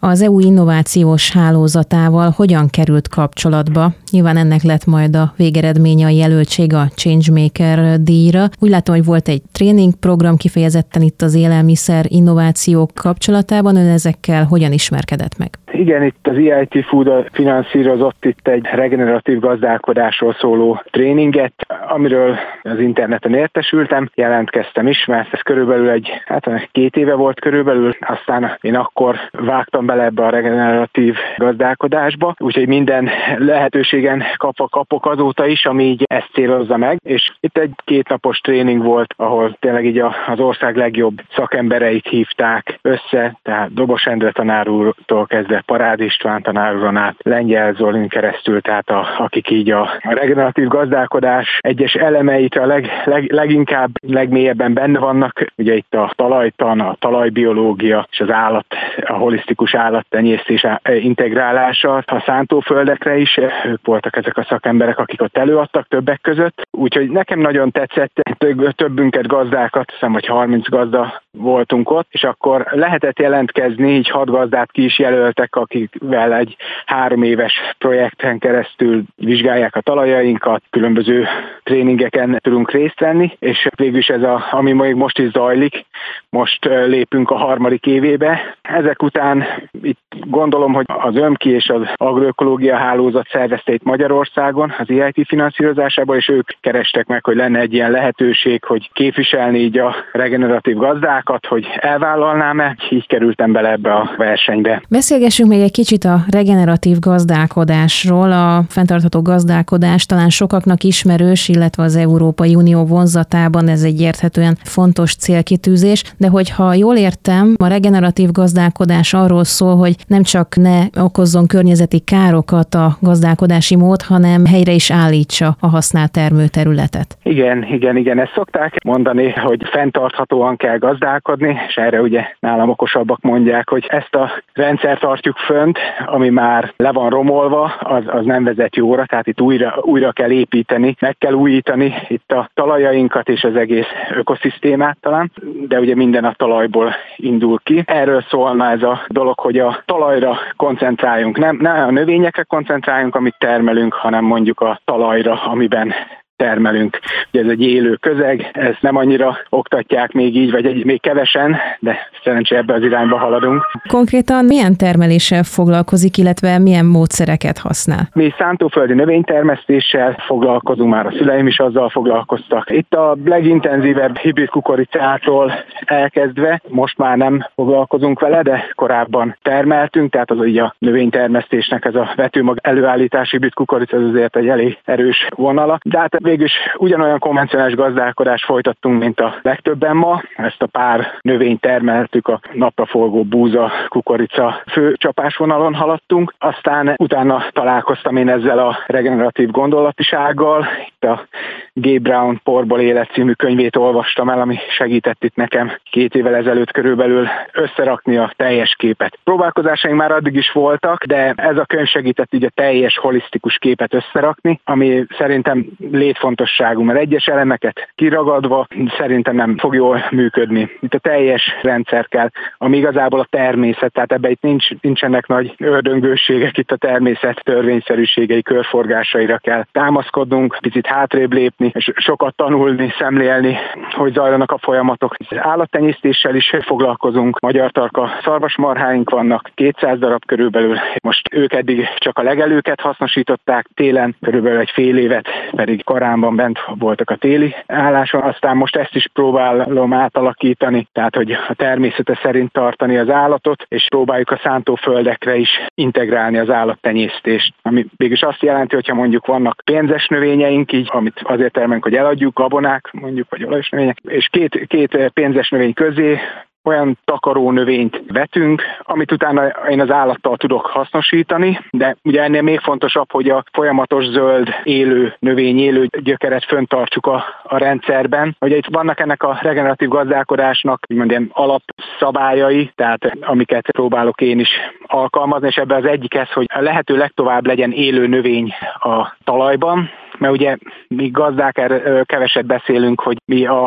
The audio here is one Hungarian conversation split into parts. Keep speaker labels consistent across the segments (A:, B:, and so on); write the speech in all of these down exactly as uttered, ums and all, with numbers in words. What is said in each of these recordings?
A: az é u innovációs hálózatával hogyan került kapcsolatba? Nyilván ennek lett majd a végeredménye a jelöltség a Changemaker díjra. Úgy látom, hogy volt egy tréningprogram kifejezetten itt az élelmiszer innovációk kapcsolatában. Ön ezekkel hogyan ismerkedett meg?
B: Igen, itt az e i té Food finanszírozott itt egy regeneratív gazdálkodásról szóló tréninget, amiről az interneten értesültem, jelentkeztem is, mert ez körülbelül egy, hát két éve volt körülbelül, aztán én akkor vágtam bele ebbe a regeneratív gazdálkodásba, úgyhogy minden lehetőségen kapva kapok azóta is, ami így ezt célozza meg, és itt egy kétnapos tréning volt, ahol tényleg így az ország legjobb szakembereit hívták össze, tehát Dobos Endre tanár úrtól kezdve Parád István tanár úron át, Lengyel Zolin keresztül, tehát a, akik így a, a regeneratív gazdálkodás egyes elemeit a leg, leg, leginkább, legmélyebben benne vannak. Ugye itt a talajtan, a talajbiológia és az állat, a holisztikus állattenyésztés integrálása a szántóföldekre is. Ők voltak ezek a szakemberek, akik ott előadtak többek között. Úgyhogy nekem nagyon tetszett, többünket gazdákat, hiszem, hogy harminc gazda voltunk ott, és akkor lehetett jelentkezni, így hat gazdát ki is jelöltek, akikvel egy három éves projekten keresztül vizsgálják a talajainkat, különböző tréningeken tudunk részt venni, és végülis ez, a, ami még most is zajlik, most lépünk a harmadik évébe. Ezek után itt gondolom, hogy az ÖMKI és az Agroökológia Hálózat szervezte itt Magyarországon az e i té finanszírozásában, és ők kerestek meg, hogy lenne egy ilyen lehetőség, hogy képviselni így a regeneratív gazdákat, hogy elvállalnám-e, így kerültem bele ebbe a versenybe.
A: Beszélgessünk még egy kicsit a regeneratív gazdálkodásról. A fenntartható gazdálkodás talán sokaknak ismerős, illetve az Európai Unió vonzatában ez egy érthetően fontos célkitűzés, de hogyha jól értem, a regeneratív gazdálkodás arról szól, hogy nem csak ne okozzon környezeti károkat a gazdálkodási mód, hanem helyre is állítsa a használt termőterületet.
B: Igen, igen, igen, ezt szokták mondani, hogy fenntarthatóan kell gazdálkodni, és erre ugye nálam okosabbak mondják, hogy ezt a rendszert tartjuk fönt, ami már le van romolva, az, az nem vezet jóra, tehát itt újra, újra kell építeni, meg kell újítani itt a talajainkat és az egész ökoszisztémát talán, de ugye minden a talajból indul ki. Erről szólna ez a dolog, hogy a talajra koncentráljunk, nem, nem a növényekre koncentráljunk, amit termelünk, hanem mondjuk a talajra, amiben termelünk. Ugye ez egy élő közeg, ezt nem annyira oktatják még így, vagy egy, még kevesen, de szerencsére ebbe az irányba haladunk.
A: Konkrétan milyen termeléssel foglalkozik, illetve milyen módszereket használ?
B: Mi szántóföldi növénytermesztéssel foglalkozunk, már a szüleim is azzal foglalkoztak. Itt a legintenzívebb hibrid kukoricától elkezdve, most már nem foglalkozunk vele, de korábban termeltünk, tehát az így a növénytermesztésnek ez a vetőmag előállítási hibrid kukorica, az azért egy elég erős vonala. De hát végülis ugyanolyan konvencionális gazdálkodást folytattunk, mint a legtöbben ma. Ezt a pár növényt termeltük, a napraforgó búza, kukorica fő csapásvonalon haladtunk. Aztán utána találkoztam én ezzel a regeneratív gondolatisággal. Itt a Gabe Brown Porból élet című könyvét olvastam el, ami segített itt nekem két évvel ezelőtt körülbelül összerakni a teljes képet. Próbálkozásaink már addig is voltak, de ez a könyv segített így a teljes holisztikus képet összerakni, ami szerintem létfontosságú, mert egyes elemeket kiragadva szerintem nem fog jól működni. Itt a teljes rendszer kell, ami igazából a természet, tehát ebben itt nincs, nincsenek nagy ördöngőségek, itt a természet törvényszerűségei, körforgásaira kell támaszkodnunk, picit hátrébb lépni, és sokat tanulni, szemlélni, hogy zajlanak a folyamatok. Állattenyésztéssel is foglalkozunk, magyar tarka szarvasmarháink vannak, kétszáz darab körülbelül. Most ők eddig csak a legelőket hasznosították, télen körülbelül egy fél évet pedig koránban bent voltak a téli álláson, aztán most ezt is próbálom átalakítani, tehát hogy a természete szerint tartani az állatot, és próbáljuk a szántóföldekre is integrálni az állattenyésztést, ami mégis azt jelenti, hogyha mondjuk vannak pénzes növényeink, így, amit azért termelünk, hogy eladjuk, gabonák mondjuk, vagy olajos növények, és két, két pénzes növény közé olyan takaró növényt vetünk, amit utána én az állattal tudok hasznosítani, de ugye ennél még fontosabb, hogy a folyamatos zöld, élő növény, élő gyökeret föntartsuk a, a rendszerben. Ugye itt vannak ennek a regeneratív gazdálkodásnak úgymond ilyen alapszabályai, tehát amiket próbálok én is alkalmazni, és ebben az egyik ez, hogy a lehető legtovább legyen élő növény a talajban, mert ugye mi gazdák erről keveset beszélünk, hogy mi a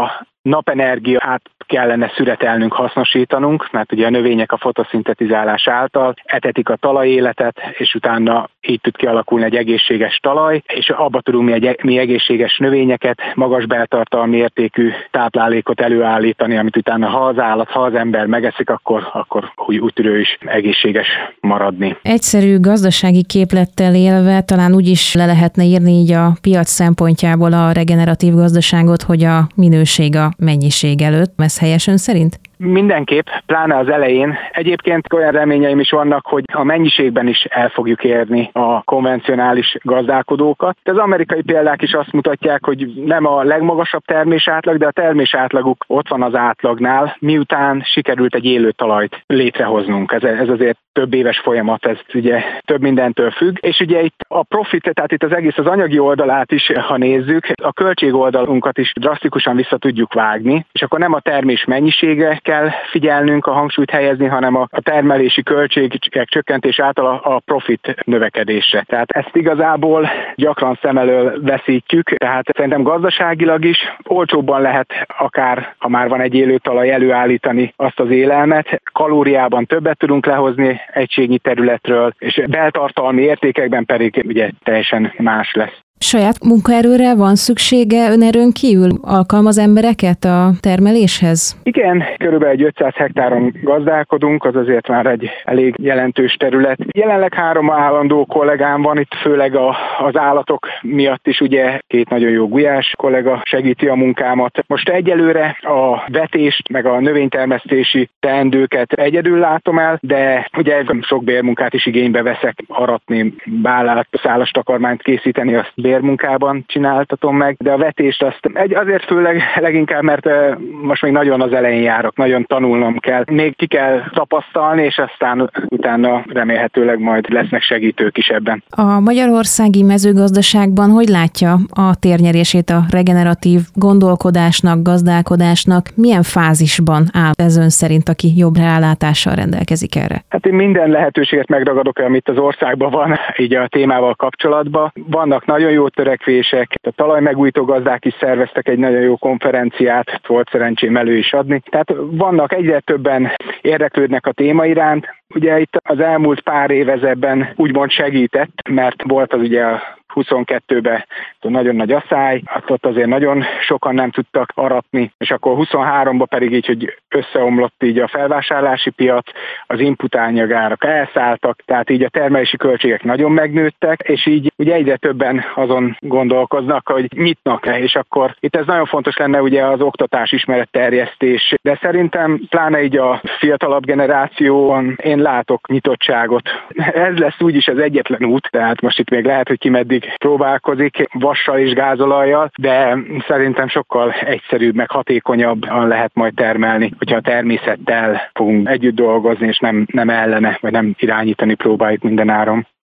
B: napenergia át kellene szüretelnünk, hasznosítanunk, mert ugye a növények a fotoszintetizálás által etetik a talajéletet, és utána így tud kialakulni egy egészséges talaj, és abba tudunk mi, egy, mi egészséges növényeket, magas beltartalmi értékű táplálékot előállítani, amit utána ha az állat, ha az ember megeszik, akkor, akkor úgy, úgy tud ő is egészséges maradni.
A: Egyszerű gazdasági képlettel élve talán úgy is le lehetne írni így a piac szempontjából a regeneratív gazdaságot, hogy a minőség a mennyiség előtt. Ez helyes ön szerint?
B: Mindenképp, pláne az elején. Egyébként olyan reményeim is vannak, hogy a mennyiségben is el fogjuk érni a konvencionális gazdálkodókat. Az amerikai példák is azt mutatják, hogy nem a legmagasabb termés átlag, de a termés átlaguk ott van az átlagnál, miután sikerült egy élő talajt létrehoznunk. Ez, ez azért több éves folyamat, ez ugye több mindentől függ. És ugye itt a profit, tehát itt az egész az anyagi oldalát is, ha nézzük, a költség oldalunkat is drasztikusan vissza tudjuk vágni, és akkor nem a termés mennyisége kell figyelnünk, a hangsúlyt helyezni, hanem a, a termelési költségek csökkentés által a, a profit növekedésre. Tehát ezt igazából gyakran szem elől veszítjük, tehát szerintem gazdaságilag is olcsóbban lehet akár, ha már van egy élő talaj, előállítani azt az élelmet, kalóriában többet tudunk lehozni egységnyi területről, és beltartalmi értékekben pedig ugye teljesen más lesz.
A: Saját munkaerőre van szüksége önerőn kívül? Alkalmaz embereket a termeléshez?
B: Igen, körülbelül egy ötszáz hektáron gazdálkodunk, az azért már egy elég jelentős terület. Jelenleg három állandó kollégám van, itt főleg a, az állatok miatt is ugye két nagyon jó gulyás kollega segíti a munkámat. Most egyelőre a vetést, meg a növénytermesztési teendőket egyedül látom el, de ugye sok bérmunkát is igénybe veszek, aratni, bálát, szálas takarmányt készíteni, azt bérmunkában csináltatom meg, de a vetést azt egy, azért főleg leginkább, mert most még nagyon az elején járok, nagyon tanulnom kell. Még ki kell tapasztalni, és aztán utána remélhetőleg majd lesznek segítők is ebben.
A: A magyarországi mezőgazdaságban hogy látja a térnyerését a regeneratív gondolkodásnak, gazdálkodásnak? Milyen fázisban áll ez ön szerint, aki jobb rálátással rendelkezik erre?
B: Hát én minden lehetőséget megragadok, amit az országban van, így a témával kapcsolatban. Vannak nagyon jó törekvések, a talajmegújtó gazdák is szerveztek egy nagyon jó konferenciát, volt szerencsém elő is adni. Tehát vannak egyre többen érdeklődnek a téma iránt. Ugye itt az elmúlt pár év ebben úgymond segített, mert volt az ugye a huszonkettőben nagyon nagy asszály, ott azért nagyon sokan nem tudtak aratni, és akkor huszonháromban pedig így, hogy összeomlott így a felvásárlási piac, az inputányagárak elszálltak, tehát így a termelési költségek nagyon megnőttek, és így ugye egyre többen azon gondolkoznak, hogy nyitnak-e, és akkor itt ez nagyon fontos lenne ugye az oktatás, ismeretterjesztés, de szerintem pláne így a fiatalabb generációban én látok nyitottságot. Ez lesz úgyis az egyetlen út, tehát most itt még lehet, hogy ki meddig próbálkozik vassal és gázolajjal, de szerintem sokkal egyszerűbb, meg hatékonyabban lehet majd termelni, hogyha a természettel fogunk együtt dolgozni, és nem, nem ellene, vagy nem irányítani próbáljuk minden áron.